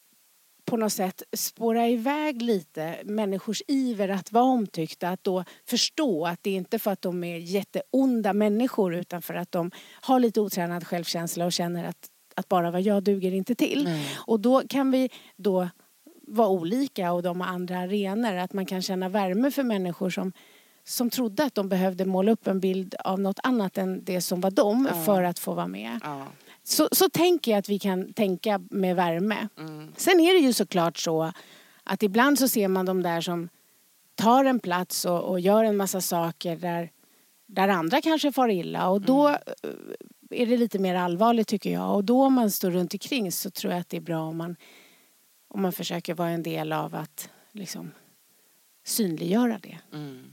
på något sätt spåra iväg lite människors iver att vara omtyckta. Att då förstå att det är inte för att de är jätteonda människor utan för att de har lite otränad självkänsla och känner att, att bara vad jag duger inte till. Mm. Och då kan vi då vara olika och de har andra arenor. Att man kan känna värme för människor som, som trodde att de behövde måla upp en bild av något annat än det som var dem ja. för att få vara med. Ja. Så, så tänker jag att vi kan tänka med värme. Mm. Sen är det ju såklart så att ibland så ser man de där som tar en plats och, och gör en massa saker där, där andra kanske far illa. Och då mm. är det lite mer allvarligt tycker jag. Och då om man står runt omkring så tror jag att det är bra om man, om man försöker vara en del av att liksom synliggöra det. Mm.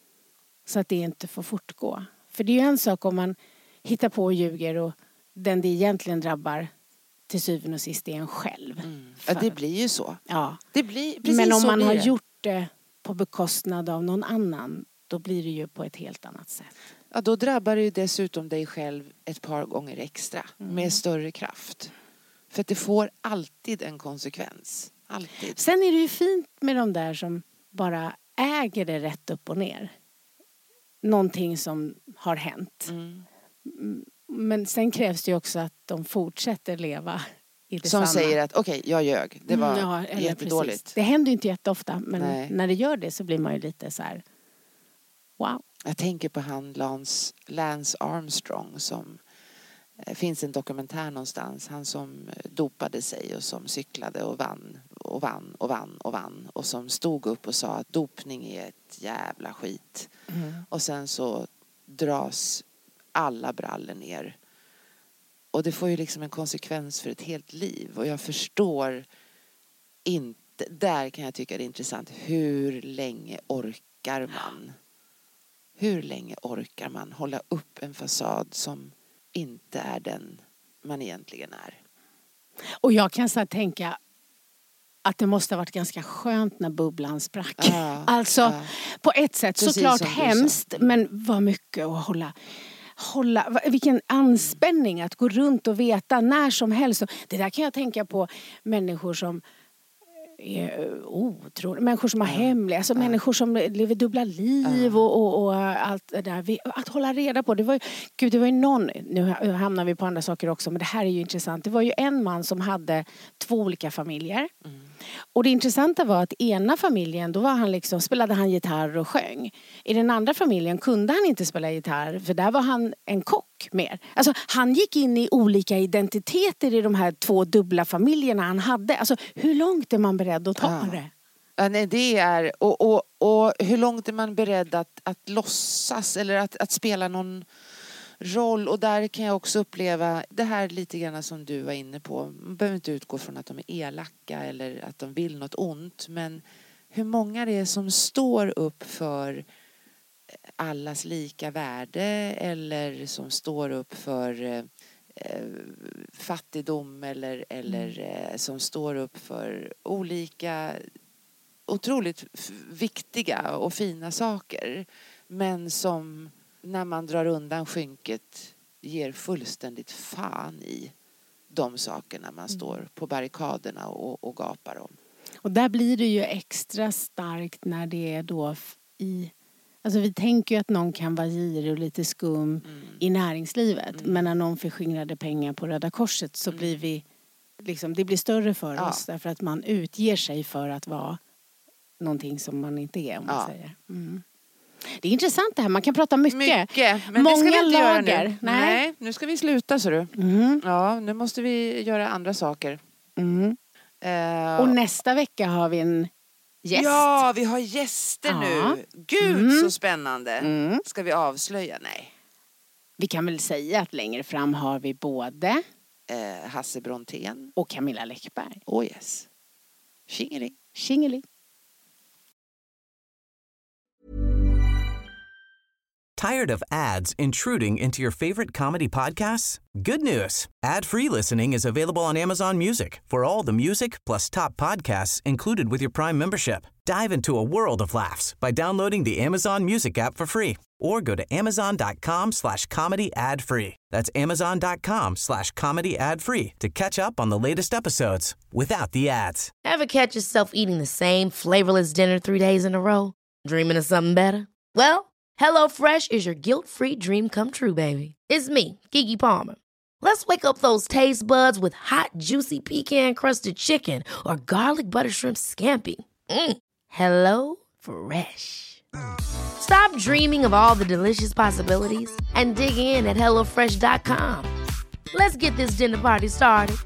Så att det inte får fortgå. För det är ju en sak om man hittar på och ljuger och den det egentligen drabbar till syvende och sist är en själv. Mm. Ja, det blir ju så. Ja. Det blir, precis men om så man har det. gjort det på bekostnad av någon annan, då blir det ju på ett helt annat sätt. Ja, då drabbar det ju dessutom dig själv ett par gånger extra. Mm. Med större kraft. För att det får alltid en konsekvens. Alltid. Sen är det ju fint med de där som bara äger det rätt upp och ner. Någonting som har hänt. Mm. Men sen krävs det ju också att de fortsätter leva i det som samma. Säger att okej, okay, jag ljög. Det var mm, ja, jättedåligt. Precis. Det händer ju inte jätteofta. Men Nej. när det gör det så blir man ju lite så här, wow. Jag tänker på han Lance, Lance Armstrong som eh, finns en dokumentär någonstans. Han som dopade sig och som cyklade och vann och vann och vann och vann. Och som stod upp och sa att dopning är ett jävla skit. Mm. Och sen så dras alla brallor ner. Och det får ju liksom en konsekvens för ett helt liv. Och jag förstår inte, där kan jag tycka det är intressant. Hur länge orkar man? Hur länge orkar man hålla upp en fasad som inte är den man egentligen är? Och jag kan så här tänka att det måste ha varit ganska skönt när bubblan sprack. Ja, alltså ja. på ett sätt precis såklart hemskt. Men vad mycket att hålla... Hålla, vilken anspänning att gå runt och veta när som helst. Det där kan jag tänka på människor som är otroliga, människor som har ja. hemliga, alltså ja. människor som lever dubbla liv ja. och, och, och allt det där. Att hålla reda på, det var ju, gud det var ju någon, nu hamnar vi på andra saker också, men det här är ju intressant. Det var ju en man som hade två olika familjer. Mm. Och det intressanta var att ena familjen, då var han liksom, spelade han gitarr och sjöng. I den andra familjen kunde han inte spela gitarr, för där var han en kock mer. Alltså han gick in i olika identiteter i de här två dubbla familjerna han hade. Alltså hur långt är man beredd att ta Ja. det? Ja, nej, det är, och, och, och hur långt är man beredd att, att låtsas eller att, att spela någon roll. Och där kan jag också uppleva det här lite grann som du var inne på. Man behöver inte utgå från att de är elaka eller att de vill något ont. Men hur många det är som står upp för allas lika värde eller som står upp för eh, fattigdom eller, eller eh, som står upp för olika otroligt f- viktiga och fina saker. Men som när man drar undan skynket ger fullständigt fan i de sakerna man står på barrikaderna och, och gapar om. Och där blir det ju extra starkt när det är då i... Alltså vi tänker ju att någon kan vara girig och lite skum mm. i näringslivet. Mm. Men när någon förskingrade pengar på Röda Korset så mm. blir vi... Liksom, det blir större för ja. oss därför att man utger sig för att vara någonting som man inte är, om man ja. säger. Mm. Det är intressant det här. Man kan prata mycket. Mycket, men Många det ska vi inte lager. göra nu. Nej. Nej, nu ska vi sluta, så du. Mm. Ja, nu måste vi göra andra saker. Mm. Uh, Och nästa vecka har vi en gäst. Ja, vi har gäster ja. nu. Gud, mm. så spännande. Mm. Ska vi avslöja? Nej. Vi kan väl säga att längre fram har vi både Uh, Hasse Brontén och Camilla Läckberg. Oh yes. Tjingeling. Tjingeling. Tired of ads intruding into your favorite comedy podcasts? Good news. Ad-free listening is available on Amazon Music for all the music plus top podcasts included with your Prime membership. Dive into a world of laughs by downloading the Amazon Music app for free or go to amazon.com slash comedy ad free. That's amazon.com slash comedy ad free to catch up on the latest episodes without the ads. Ever catch yourself eating the same flavorless dinner three days in a row? Dreaming of something better? Well, HelloFresh is your guilt-free dream come true, baby. It's me, Keke Palmer. Let's wake up those taste buds with hot, juicy pecan-crusted chicken or garlic butter shrimp scampi. Mm. Hello Fresh. Stop dreaming of all the delicious possibilities and dig in at hello fresh dot com. Let's get this dinner party started.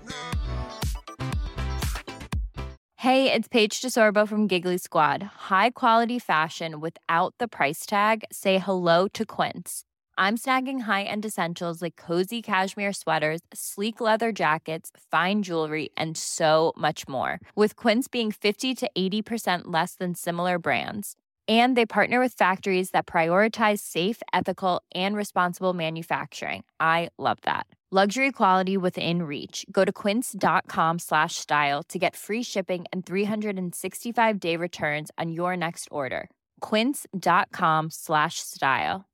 Hey, it's Paige DeSorbo from Giggly Squad. High quality fashion without the price tag. Say hello to Quince. I'm snagging high-end essentials like cozy cashmere sweaters, sleek leather jackets, fine jewelry, and so much more. With Quince being fifty to eighty percent less than similar brands. And they partner with factories that prioritize safe, ethical, and responsible manufacturing. I love that. Luxury quality within reach. Go to quince.com slash style to get free shipping and three sixty-five day returns on your next order. Quince.com slash style.